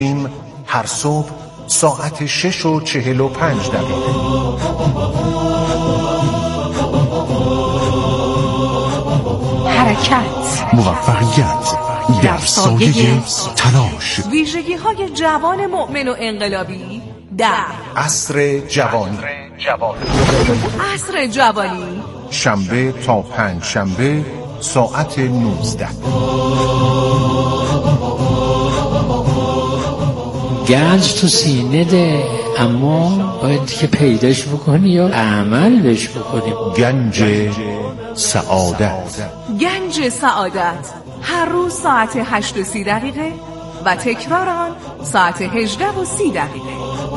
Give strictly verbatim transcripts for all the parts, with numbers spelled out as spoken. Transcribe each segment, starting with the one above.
هر صبح ساعت شش و چهل و پنج دقیقه. حرکت، موفقیت در سایه تلاش، ویژگی های جوان مؤمن و انقلابی در عصر جوانی. عصر جوانی شنبه تا پنج شنبه ساعت نوزده. گنج تو سینه ده، اما باید که پیداش بکنی یا عمل بهش بکنیم. گنج سعادت. گنج سعادت هر روز ساعت هشت و سی دقیقه و تکرار آن ساعت هجده و سی دقیقه.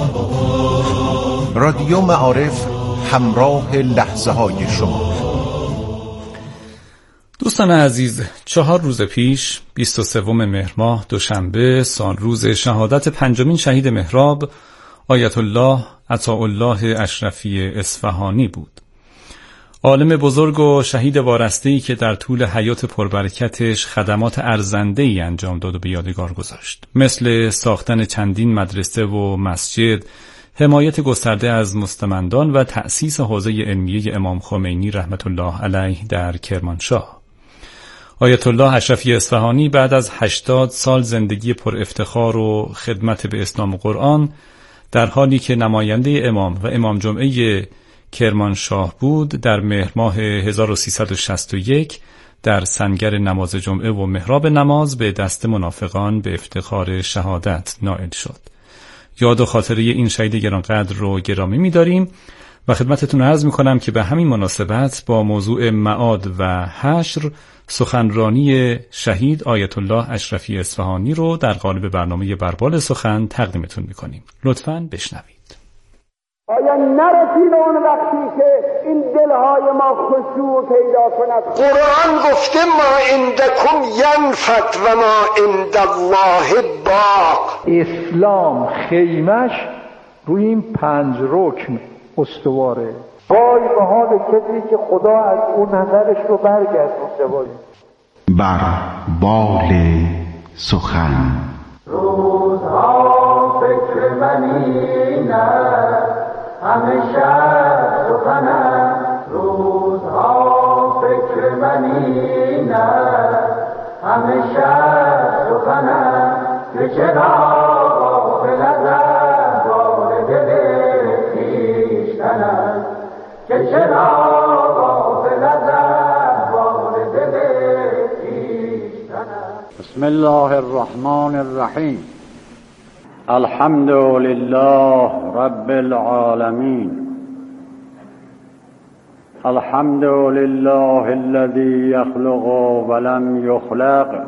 رادیو معارف، همراه لحظه های شما. دوستان عزیز، چهار روز پیش بیست و سوم مهر ماه دوشنبه سال روز شهادت پنجمین شهید محراب آیت الله عطاءالله اشرفی اصفهانی بود. عالم بزرگ و شهید وارسته‌ای که در طول حیات پربرکتش خدمات ارزنده‌ای انجام داد و به یادگار گذاشت، مثل ساختن چندین مدرسه و مسجد، حمایت گسترده از مستمندان و تأسیس حوزه علمیه امام خمینی رحمت الله علیه در کرمانشاه. آیت الله اشرفی اصفهانی بعد از هشتاد سال زندگی پر افتخار و خدمت به اسلام و قرآن، در حالی که نماینده امام و امام جمعه کرمانشاه بود، در مهر ماه هزار و سیصد و شصت و یک در سنگر نماز جمعه و محراب نماز به دست منافقان به افتخار شهادت نائل شد. یاد و خاطره این شهید گرانقدر رو گرامی می‌داریم و خدمتتون عرض می‌کنم که به همین مناسبت با موضوع معاد و حشر سخنرانی شهید آیت الله اشرفی اصفهانی رو در قالب برنامه بربال سخن تقدیمتون می‌کنیم. لطفاً بشنوید. آیا نرسید اون وقتی که این دلهای ما خشوع پیدا کند؟ قرآن گفته ما عندکم ینفد و ما عند الله باق. اسلام خیمش روی این پنج رکن استواره. وای به حال کسی که خدا از اون نظرش رو برگردونده. وای بر بال سخن. روزها فکر منینه همیشه سخنم، روزها فکر منینه همیشه سخنم، که چرا غافل از احوال دل خویشتنم، که چرا غافل از احوال دل خویشتنم. بسم الله الرحمن الرحیم. الحمد لله رب العالمین. الحمد لله الذي يخلق ولم يخلق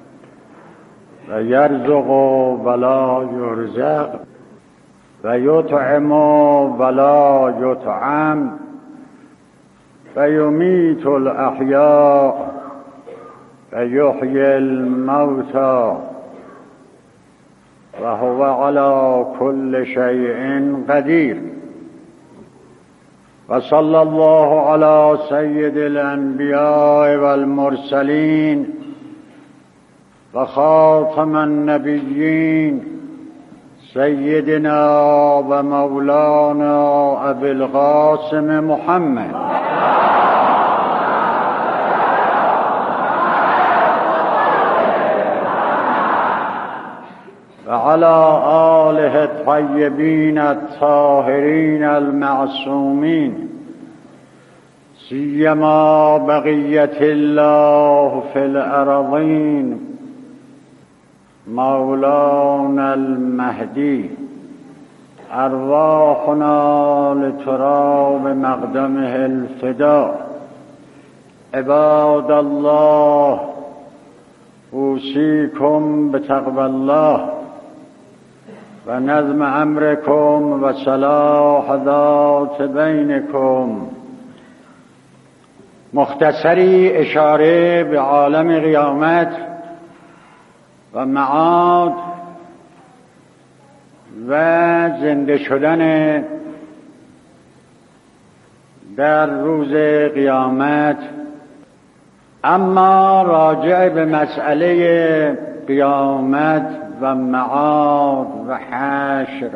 و يرزق ولا يرزق و يطعم ولا يطعم و يميت الاحياء و يحيي الموتى و هو على كل شيء قدير. و صلی الله على سید الانبیاء والمرسلین و خاتم النبیین سیدنا و مولانا ابی القاسم محمد و علی آله الطیبین الطاهرین المعصومین، سیما بقیت الله فی الارضین مولانا المهدی. ارواحنا لتراب مقدمه الفدا. عباد الله اوصیکم بتقوی الله و نظم امرکم و صلاح ذات بینکم. مختصری اشاره به عالم قیامت و معاد و زنده شدن در روز قیامت. اما راجع به مسئله قیامت و معاد و حشر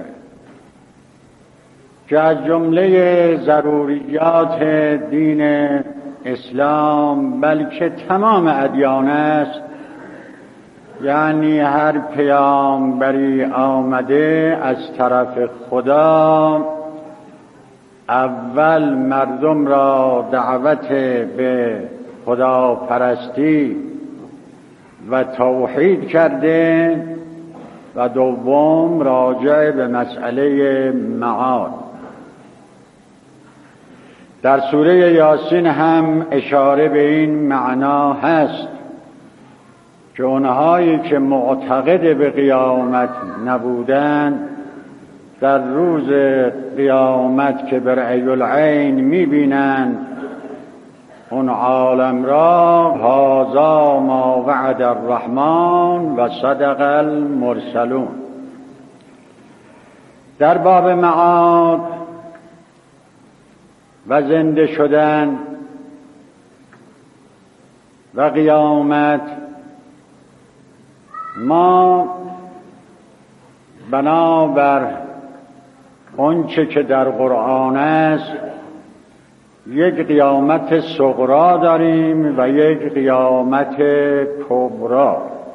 که از جمله ضروریات دین اسلام بلکه تمام ادیان است. یعنی هر پیامبری آمده از طرف خدا اول مردم را دعوت به خداپرستی و توحید کرده و دوم راجع به مسئله معاد. در سوره یاسین هم اشاره به این معنا هست که اونهایی که معتقد به قیامت نبودند در روز قیامت که به رأی العین میبینند اون عالم را هذا ما وعد الرحمن و صدق المرسلون. در باب معاد و زنده شدن و قیامت ما بنابر آنچه که در قرآن است یک قیامت صغرا داریم و یک قیامت کبرا.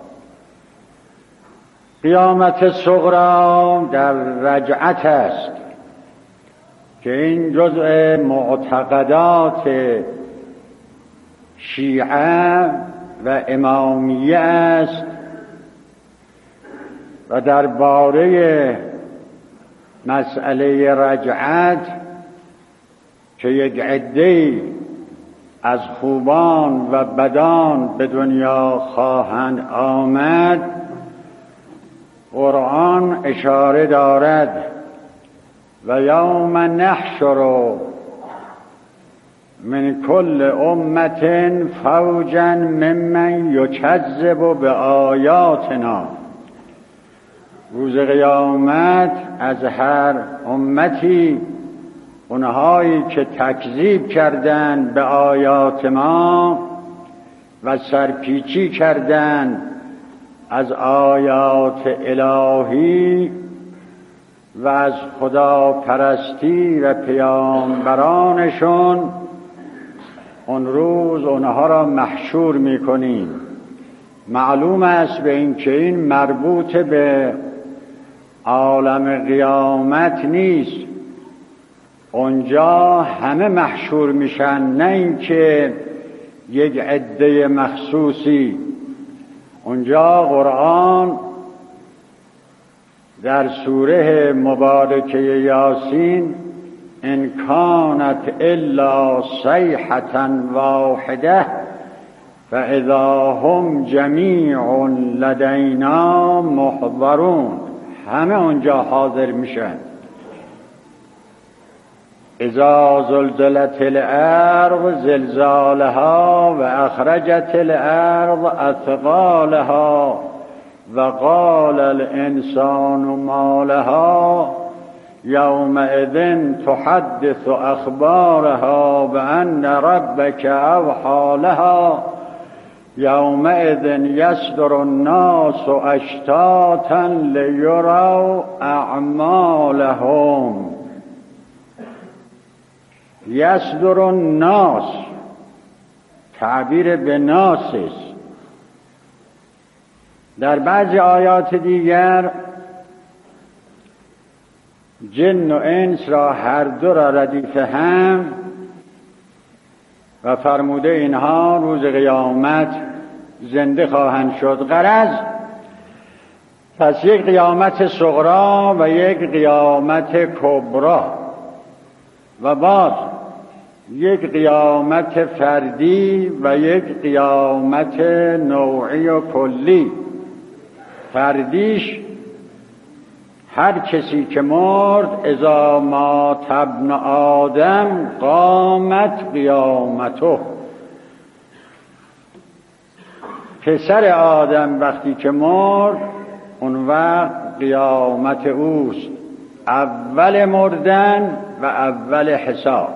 قیامت صغرا در رجعت است که این جزء معتقدات شیعه و امامیه است و درباره مسئله رجعت که یک عده‌ای از خوبان و بدان به دنیا خواهند آمد قرآن اشاره دارد و یوم نحشر من کل امت فوجا ممن یکذب بآیاتنا. روز قیامت از هر امتی اونهایی که تکذیب کردند به آیات ما و سرپیچی کردند از آیات الهی و از خدا پرستی و پیامبرانشون، اون روز اونها را محشور میکنیم. معلوم است به این که این مربوط به عالم قیامت نیست. اونجا همه محشور میشن، نه اینکه یک عده مخصوصی. اونجا قرآن در سوره مبارکه یاسین ان کانت الا صیحة واحده فاذا هم جمیع لدینا محضرون، همه اونجا حاضر میشن. اذا زلزلت الارض زلزالها و اخرجت الارض اثقالها و قال الانسان ما لها یومئذ تحدث اخبارها بان ربک اوحی لها یومئذ یصدر الناس اشتاتا لیروا اعمالهم. یصدر الناس تعبیر به ناس است. در بعضی آیات دیگر جن و انس را هر دو را ردیف هم و فرموده اینها روز قیامت زنده خواهند شد. غرض پس یک قیامت صغرا و یک قیامت کبرا و بعد یک قیامت فردی و یک قیامت نوعی و کلی. فردیش هر کسی که مرد اذا مات ابن آدم قامت قیامته. پسر آدم وقتی که مرد اون وقت قیامت اوست، اول مردن و اول حساب.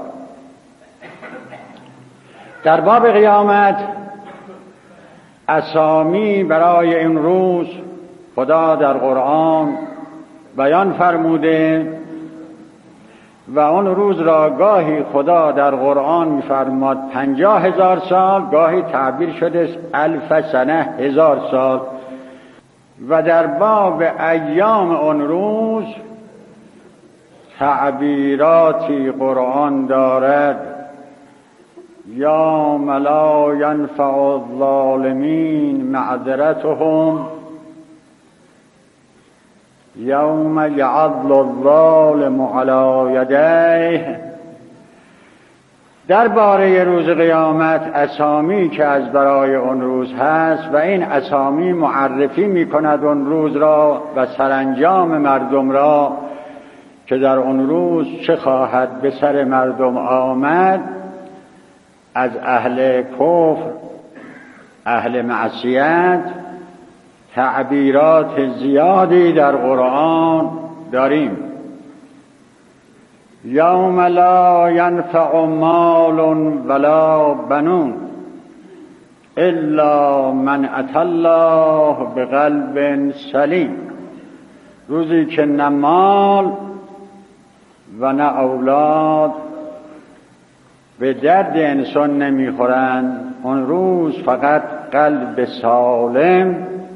در باب قیامت اسامی برای این روز خدا در قرآن بیان فرموده و اون روز را گاهی خدا در قرآن می‌فرماد پنجاه هزار سال، گاهی تعبیر شده الف سنه، هزار سال. و در باب ایام اون روز تعبیراتی قرآن دارد: یوم لا ینفع الظالمین معذرتهم یوم یعض الظالم علی یدیه. درباره روز قیامت اسامی که از برای اون روز هست و این اسامی معرفی می کند اون روز را و سرانجام مردم را که در اون روز چه خواهد به سر مردم آمد. از اهل کفر، اهل معصیت تعبیرات زیادی در قرآن داریم. یوم لا ینفع مال ولا بنون الا من اتى الله بقلب سلیم. روزی که نه مال و نه اولاد به درد انسان نمیخورند، اون روز فقط قلب سالم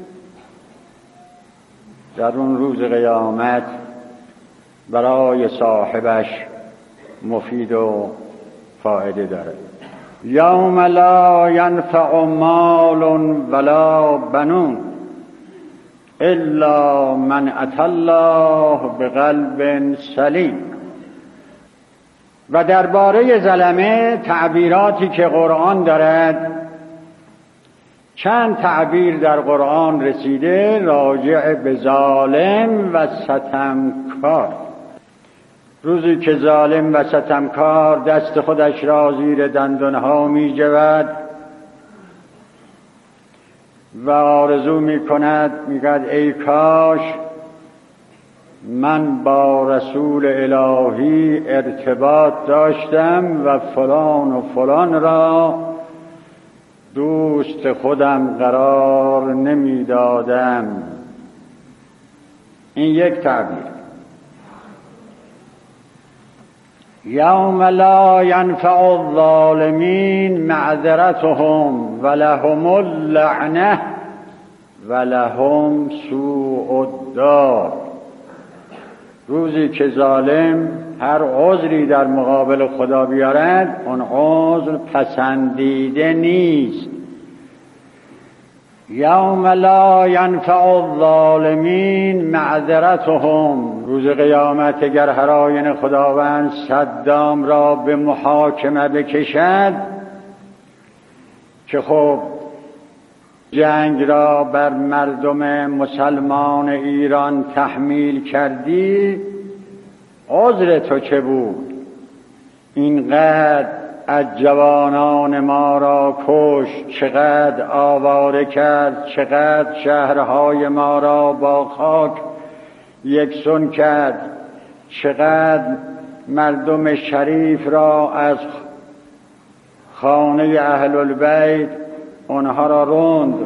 در اون روز قیامت برای صاحبش مفید و فایده دارد. یوم لا ینفع مال ولا بنون الا من اتى الله بقلب سلیم. و درباره ظلمه تعبیراتی که قرآن دارد، چند تعبیر در قرآن رسیده راجع به ظالم و ستمکار. روزی که ظالم و ستمکار دست خودش را زیر دندانها می جود و آرزو می کند، می گوید ای کاش من با رسول الهی ارتباط داشتم و فلان و فلان را دوست خودم قرار نمی دادم. این یک تعبیر. یوم لا ینفع الظالمین معذرتهم ولهم اللعنه ولهم سوء الدار. روزی که ظالم هر عذری در مقابل خدا بیارد، اون عذر پسندیده نیست. یوم لا ینفع الظالمین معذرتهم. روز قیامت اگر هر آینه خداوند صدام را به محاکمه بکشد که خب جنگ را بر مردم مسلمان ایران تحمیل کردی، عذر تو چه بود؟ اینقدر از جوانان ما را کشت، چقدر آواره کرد، چقدر شهرهای ما را با خاک یکسان کرد، چقدر مردم شریف را از خانه اهل البیت اونها را روند،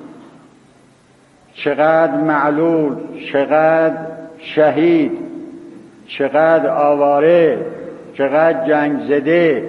چقدر معلول، چقدر شهید، چقدر آواره، چقدر جنگ زده.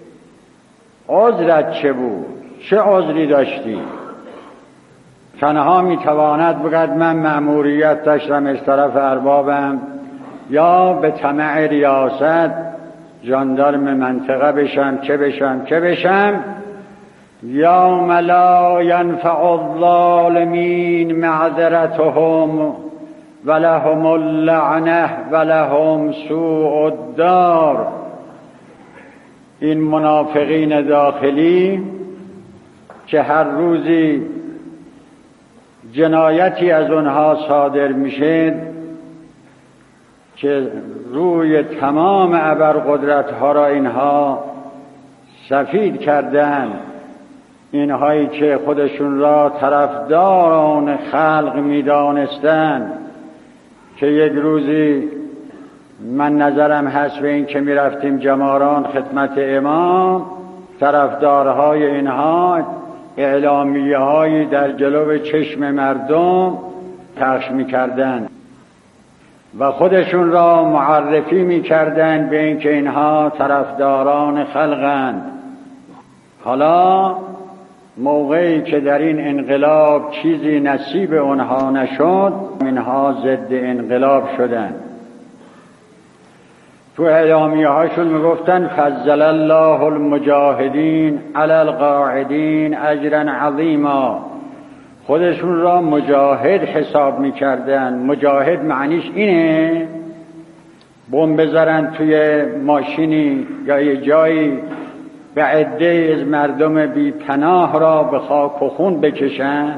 عذرت چه بود؟ چه عذری داشتی؟ تنها میتواند بگد من مأموریت داشتم از طرف اربابم، یا به طمع ریاست ژاندارم منطقه بشم، چه بشم چه بشم. یوم لا ینفع الظالمین معذرتهم ولهم اللعنه ولهم سوء الدار. این منافقین داخلی که هر روزی جنایتی از اونها صادر میشه که روی تمام ابرقدرت‌ها را اینها سفید کردن، اینهایی که خودشون را طرفداران خلق میدانستند که یک روزی من نظرم هست به این که می رفتیم جماران خدمت امام، طرفدارهای اینها اعلامیه هایی در جلو چشم مردم پخش می‌کردند و خودشون را معرفی می‌کردند به اینکه اینها طرفداران خلقند. حالا موقعی که در این انقلاب چیزی نصیب اونها نشد، اینها ضد انقلاب شدند. تو اعلامیه هاشون میگفتن فضل الله المجاهدین علی القاعدین اجرا عظیما. خودشون را مجاهد حساب میکردن. مجاهد معنیش اینه بمب بذارن توی ماشینی یا یه جایی به عده از مردم بی پناه را به خاک و خون بکشن.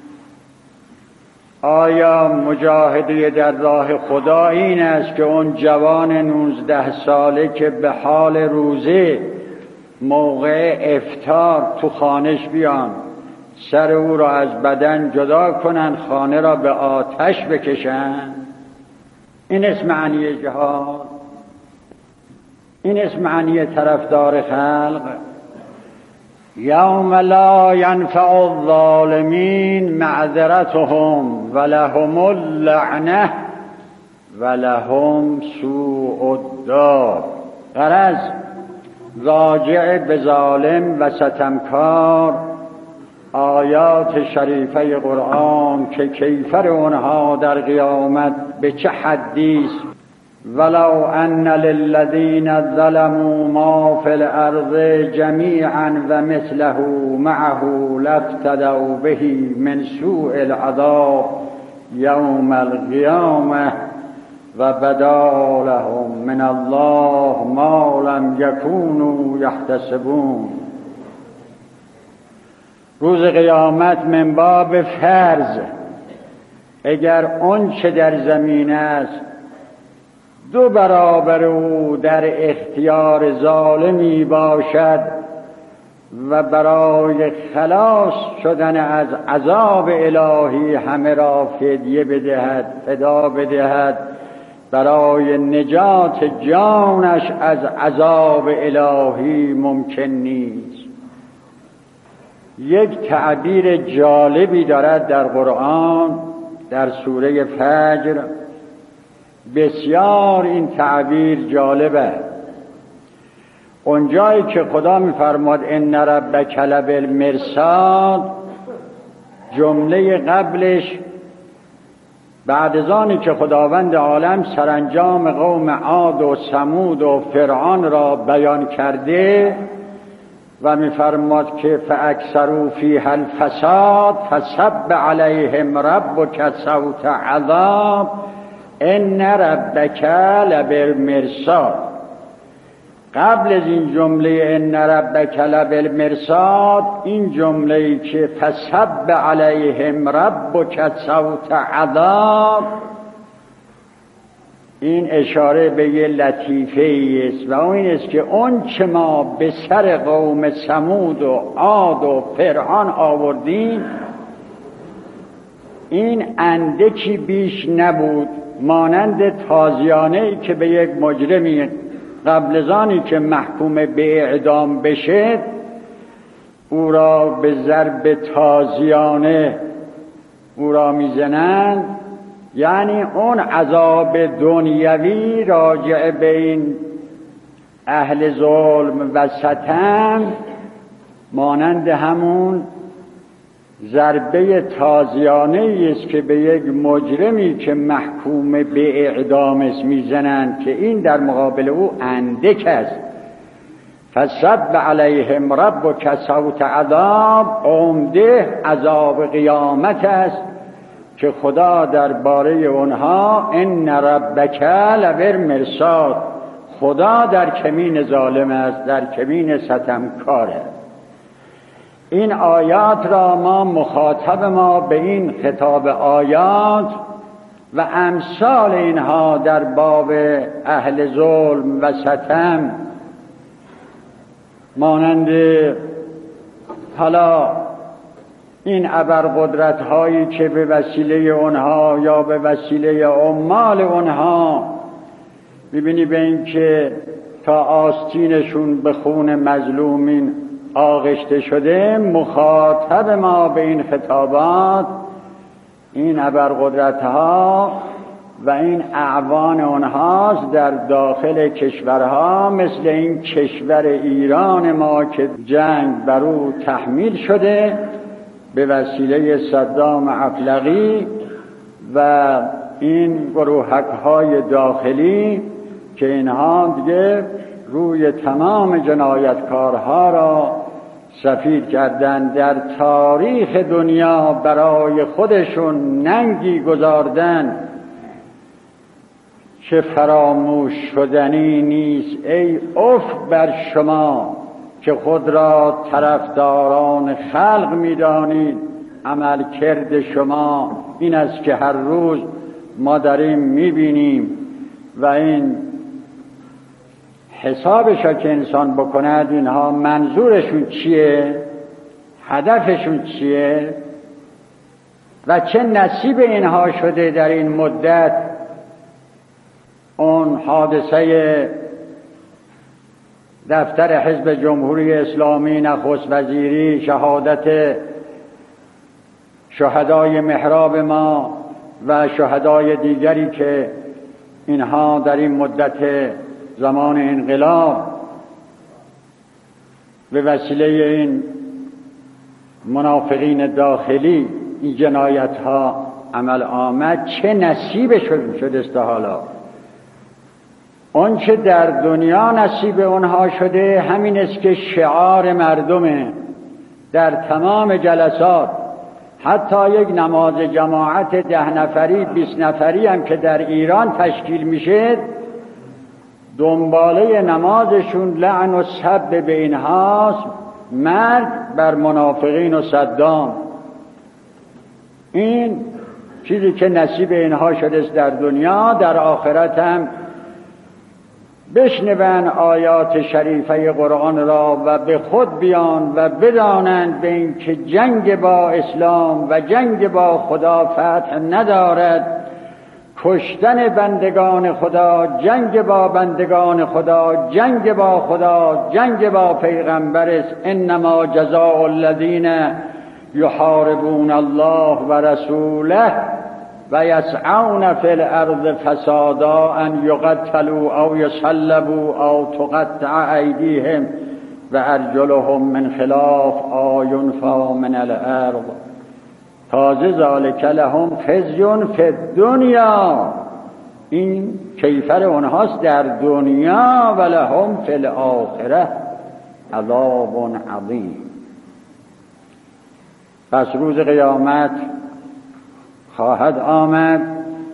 آیا مجاهده در راه خدا این است که اون جوان نوزده ساله که به حال روزه موقع افطار تو خانش بیان، سر او را از بدن جدا کنن، خانه را به آتش بکشن؟ این اسم معنی جهاد؟ این اسم معنی طرفدار خلق؟ یوم لا ینفع الظالمین معذرتهم ولهم اللعنه ولهم سوء الدار. غرض راجع به ظالم و ستمکار آیات شریفه قرآن که کیفر اونها در قیامت به چه حدیث ولو ان للذین ظلموا ما فی الارض جمیعا و مثله معه لافتدوا به من سوء العذاب یوم القیامه و بدا لهم من الله ما لم یکونوا یحتسبون. روز قیامت من باب فرض، اگر اون چه در زمین است دو برابر او در اختیار ظالمی باشد و برای خلاص شدن از عذاب الهی همه را فدیه بدهد، فدا بدهد، برای نجات جانش از عذاب الهی ممکن نیست. یک تعبیر جالبی دارد در قرآن، در سوره فجر. بسیار این تعبیر جالبه. اونجایی که خدا می‌فرماد ان ربک لبالمرصاد، جمله قبلش بعد از آنی که خداوند عالم سرانجام قوم عاد و ثمود و فرعون را بیان کرده و می‌فرماد که فاکثروا فیها الفساد فصب علیهم ربک صوت عذاب ان ربک لبالمرصاد. قبل از این جمله ان ربک لبالمرصاد این جمله که فصب علیهم ربک صوت عذاب، این اشاره به یه لطیفه است و اون این است که اون چه ما به سر قوم ثمود و عاد و فرعون آوردیم این اندکی بیش نبود، مانند تازیانه‌ای که به یک مجرمی قبل از آنی که محکوم به اعدام بشه او را به ضرب تازیانه او را میزنند. یعنی اون عذاب دنیوی راجع به این اهل ظلم و ستم مانند همون ضربه تازیانه است که به یک مجرمی که محکوم به اعدام است میزنند که این در مقابل او اندک است. فصب علیهم ربک صوت عذاب، عمده عذاب قیامت است که خدا درباره اونها ان ربک لبالمرصاد، خدا در کمین ظالم است، در کمین ستمکار است. این آیات را ما مخاطب ما به این خطاب آیات و امثال اینها در باب اهل ظلم و ستم مانند حالا این ابرقدرت هایی که به وسیله اونها یا به وسیله عمال اونها ببینی به این که تا آستینشون به خون مظلومین آغشته شده، مخاطب ما به این خطابات این ابرقدرت‌ها و این اعوان اونهاست در داخل کشورها، مثل این کشور ایران ما که جنگ بر او تحمیل شده به وسیله صدام افلقی و این گروهک‌های داخلی که اینها دیگه روی تمام جنایتکارها را سفید کردن، در تاریخ دنیا برای خودشون ننگی گذاردن که فراموش شدنی نیست. ای اف بر شما که خود را طرفداران خلق می‌دانید، عمل کرد شما این است که هر روز ما داریم می‌بینیم و این حسابش که انسان بکند اینها منظورشون چیه، هدفشون چیه و چه نصیب اینها شده در این مدت. اون حادثه دفتر حزب جمهوری اسلامی، نخست وزیری، شهادت شهدای محراب ما و شهدای دیگری که اینها در این مدت زمان انقلاب به وسیله این منافقین داخلی این جنایت ها عمل آمد، چه نصیب شده است حالا. اون چه در دنیا نصیب اونها شده همین است که شعار مردمه در تمام جلسات، حتی یک نماز جماعت ده نفری بیست نفری هم که در ایران تشکیل میشه، دنباله نمازشون لعن و سب به اینهاست، مرد بر منافقین و صدام. این چیزی که نصیب اینها شده است در دنیا، در آخرت هم بشنون آیات شریفه قرآن را و به خود بیان و بدانند به این که جنگ با اسلام و جنگ با خدا فتح ندارد. کشتن بندگان خدا، جنگ با بندگان خدا، جنگ با خدا، جنگ با پیغمبر است. انما جزاء الذین یحاربون الله و رسوله و یسعون فی الارض فسادا ان یقتلوا او یصلبوا او تقطع ایدیهم و ارجلهم من خلاف او ینفوا من الارض تازه ذالک لهم خزی فی الدنیا. این کیفر اونهاست در دنیا، و لهم فی الاخره عذاب عظیم. پس روز قیامت خواهد آمد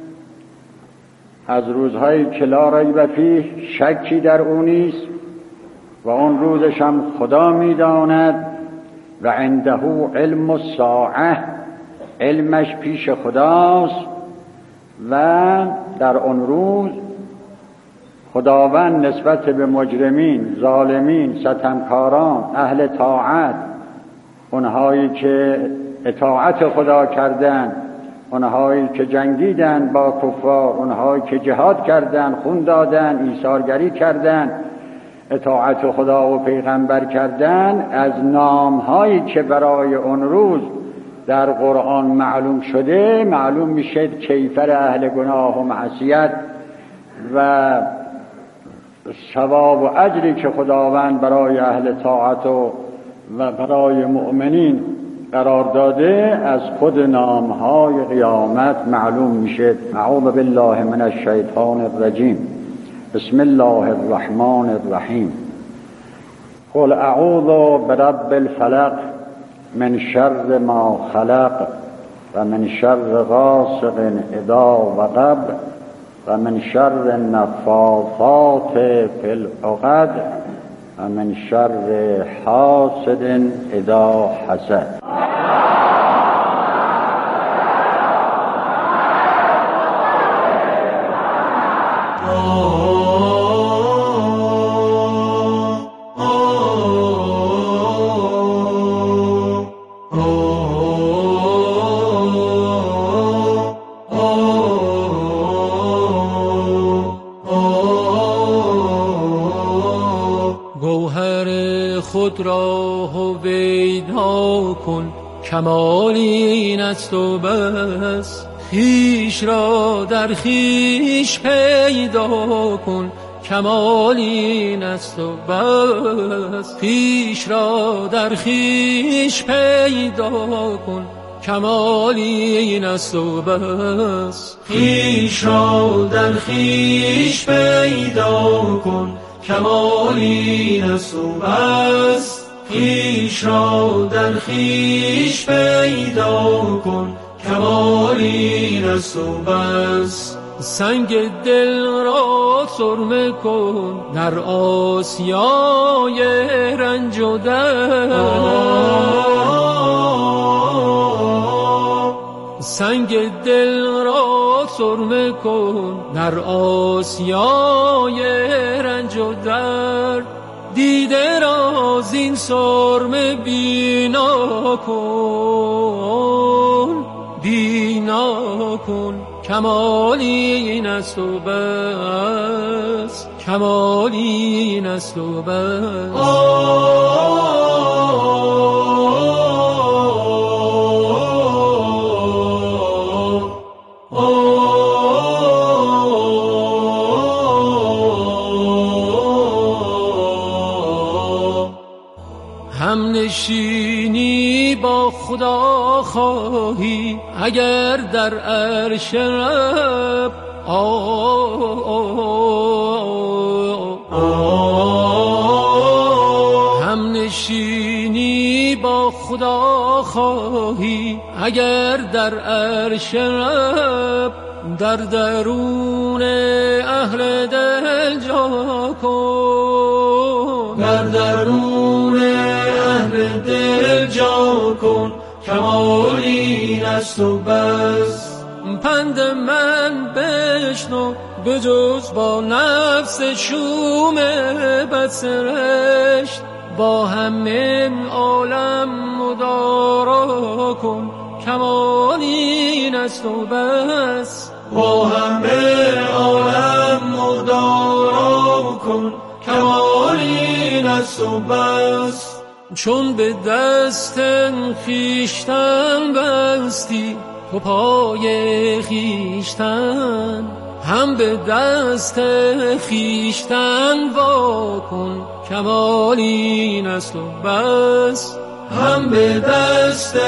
از روزهایی که لا ریب فیه، شکی در او نیست، و اون روزش هم خدا میداند. و عنده علم الساعه، علمش پیش خداست و در اون روز خداوند نسبت به مجرمین، ظالمین، ستمکاران، اهل طاعت، اونهایی که اطاعت خدا کردن، اونهایی که جنگیدن با کفار، اونهایی که جهاد کردن، خون دادن، ایثارگری کردن، اطاعت خدا و پیغمبر کردن، از نامهایی که برای اون روز در قرآن معلوم شده معلوم میشه کیفر اهل گناه و معصیت و ثواب و اجری که خداوند برای اهل طاعت و و برای مؤمنین قرار داده از خود نامهای قیامت معلوم میشه. اعوذ بالله من الشیطان الرجیم. بسم الله الرحمن الرحیم. قل اعوذ برب الفلق من شر ما خلق و من شر غاسق اذا وقب و من شر النفاثات فی العقد و من شر حاسد اذا حسد. خود را هویدا کن کمال این است و بس. خویش را در خویش پیدا کن، کمال این است و بس. خویش را در خویش پیدا کن، کمال این است و بس. خویش را در خویش پیدا کن، کمال این است و بس. خویش را در خویش پیدا کن، کمال این است و بس. سنگ دل را سرمه کن در آسیای رنج و درد. سنگ دل را سرمه کن در آسیای رنج و درد. دیده را زین سرمه بینا کن، بینا کن، کمال این است و بس. کمال این است و بس. هم نشینی با خدا خواهی اگر در عرش رب. هم نشینی با خدا خواهی اگر در عرش رب. در درون اهل دل جا کن، در درون اهل دل جا کن، کمال این است و بس. پند من بشنو بجز با نفس شوم بدسرشت. با همه عالم مدارا کن، کمال این است و بس. با همه عالم مدارا کن، کمال این است و بس. چون به دست خویشتن بستی تو پای خویشتن، هم به دست خویشتن وا کن، کمال این است و بس. هم به دست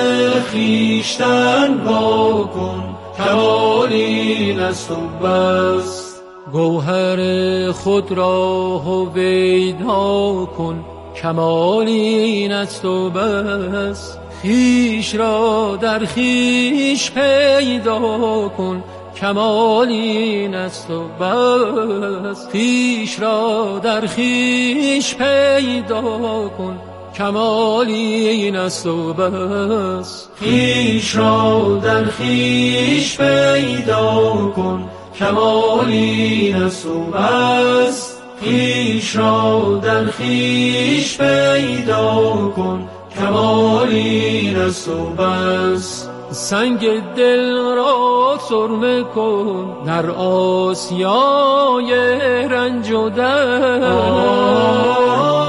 خویشتن وا کن، کمال این است و بس. گوهر خود را هویدا کن، کمال این است و بس. خویش را در خویش پیدا کن، کمال این است و بس. خویش را در خویش پیدا کن، کمال این است و بس. خویش را در خویش پیدا کن، کمال این است و بس. خویش را در خویش پیدا کن، کمال این است و بس. سنگ دل را سرمه کن در آسیای رنج و درد.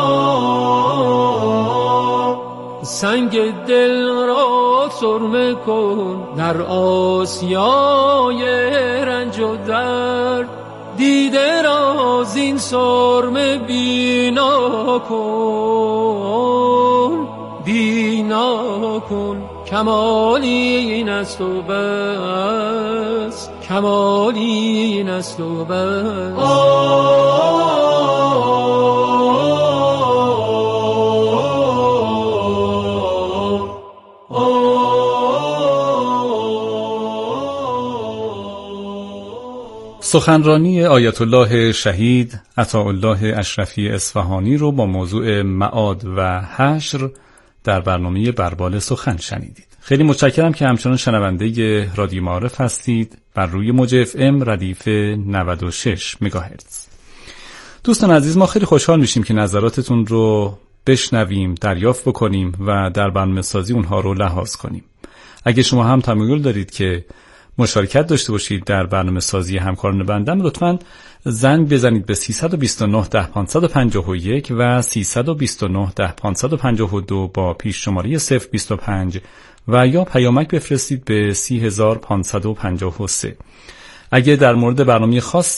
سنگ دل را سرمه کن در آسیای رنج و درد. دیده را زین سرمه بینا کن، بینا کن، کمال این است و بس. کمال این است و بس. سخنرانی آیت الله شهید عطاءالله اشرفی اصفهانی رو با موضوع معاد و حشر در برنامه بربال سخن شنیدید. خیلی متشکرم که همچنان شنونده رادیو معارف هستید بر روی موج اف ام ردیف نود و شش مگاهرتز. دوستان عزیز، ما خیلی خوشحال میشیم که نظراتتون رو بشنویم، دریافت بکنیم و در برنامه‌سازی اونها رو لحاظ کنیم. اگه شما هم تمایل دارید که مشارکت داشته باشید در برنامه سازی همکاران بندم، لطفاً زنگ بزنید به سیصد و بیست و نه ده پانصد و پنجاه و یک و سیصد و بیست و نه ده پانصد و پنجاه و دو با پیش شماره صفر بیست و پنج و یا پیامک بفرستید به سی هزار و پانصد و پنجاه و سه. اگه در مورد برنامه خاص